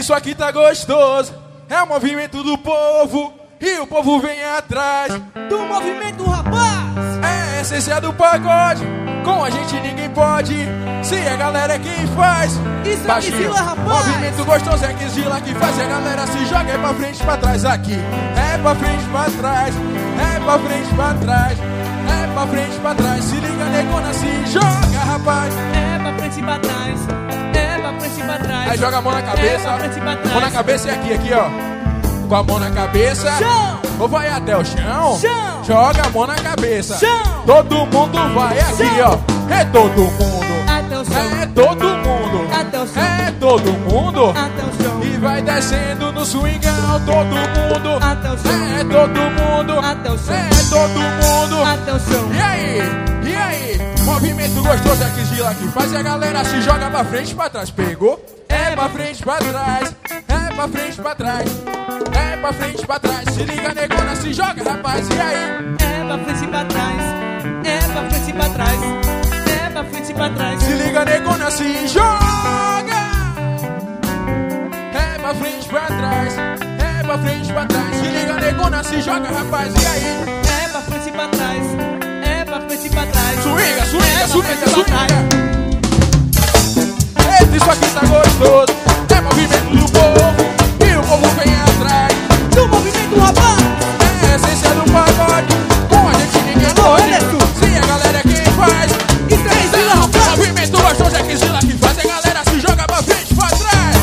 isso aqui tá gostoso. É o movimento do povo e o povo vem atrás do movimento, rapaz. É a essência do pagode. Com a gente ninguém pode. Se a galera é quem faz. Isso é Kizila, rapaz. Movimento gostoso é Kizila que faz. E a galera se joga, é pra frente, pra trás aqui. É pra frente, pra trás. É pra frente, pra trás. É pra frente, pra trás. Se liga, negona, se joga, rapaz. É pra frente e pra trás. É pra frente e pra trás. Aí joga a mão na cabeça. É pra frente e pra trás. Mão na cabeça e aqui, ó. Com a mão na cabeça. Chão. Ou vai até o chão. Chão. Joga a mão na cabeça. Chão. Todo mundo vai aqui, Chão. ó. É todo mundo. Até o chão. É todo mundo. Até o chão. É todo mundo. Até o chão. E vai descendo no swingão. Todo mundo. Até o chão. É todo mundo. Até o chão. É todo mundo. Até o chão. E aí? E aí? Movimento gostoso é Kizila que faz. E a galera se joga pra frente e pra trás. Pegou? É pra frente, pra trás. É pra frente, pra trás. É pra frente, pra trás. Se liga, negona, se joga, rapaz. E aí? É pra frente e pra trás. É pra frente e pra trás. É pra frente e pra trás. Se liga, negona, se joga. É pra frente, pra trás. É pra frente, pra trás. Se liga, negona, se joga, rapaz. E aí? É pra frente e pra trás. É pra frente e pra trás. Swinga, swinga, É swinga, pra frente e pra trás. swinga. Eita, isso aqui tá gostoso. É movimento do povo e o povo vem atrás do movimento, rapaz. É a essência do pagode. Com a gente ninguém pode. Se a galera é quem faz. Isso é Kizila, O rapaz. movimento gostoso é Kizila que faz. A galera se joga pra frente, pra trás.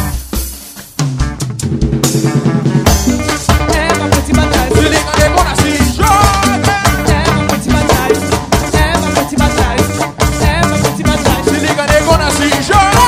É pra frente e pra trás. Se liga, negona, se joga. É pra frente e pra trás. É pra frente e pra trás. É pra frente e pra trás. Se liga, negona, se joga.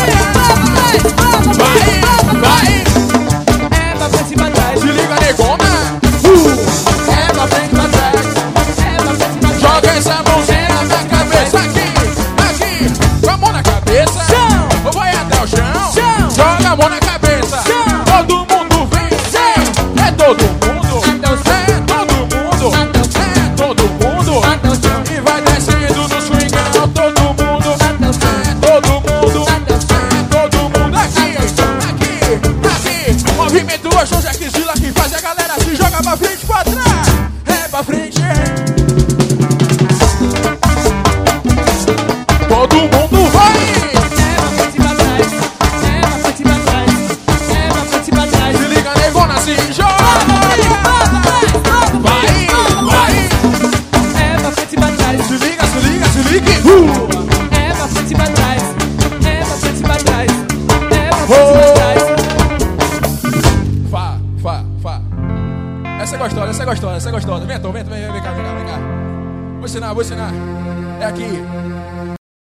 Vai, vai. É pra frente e pra trás. Se liga, negona. É pra frente, pra trás. É pra frente e pra trás. Joga essa mãozinha na cabeça. Aqui, aqui. Com a mão na cabeça. Chão. Ou vai até o chão. Chão. Joga a mão na cabeça. Chão. Todo mundo vem. É todo mundo. Até o chão. É todo mundo. Até o chão. É todo mundo. Até o chão. E vai descendo no swingão. Todo mundo. Até o chão. É todo mundo. Até o chão. É todo mundo. Aqui, aqui, aqui. Movimento gostoso é Kizila que faz a galera se joga pra frente, pra trás. É pra frente. Todo mundo vai. É pra frente e pra trás. É pra frente e pra trás. É pra frente e pra trás. Se liga, negona, se joga. Vai, vai. É pra frente e pra trás. Se liga, se liga, se liga. É pra frente e pra trás. É pra frente e pra trás. É pra frente e pra trás. Fá, fá, fá. Essa é gostosa, essa é gostosa, essa é gostosa. Vem, Tom, vem cá, vem cá, vem cá. Vou ensinar, vou ensinar. É aqui.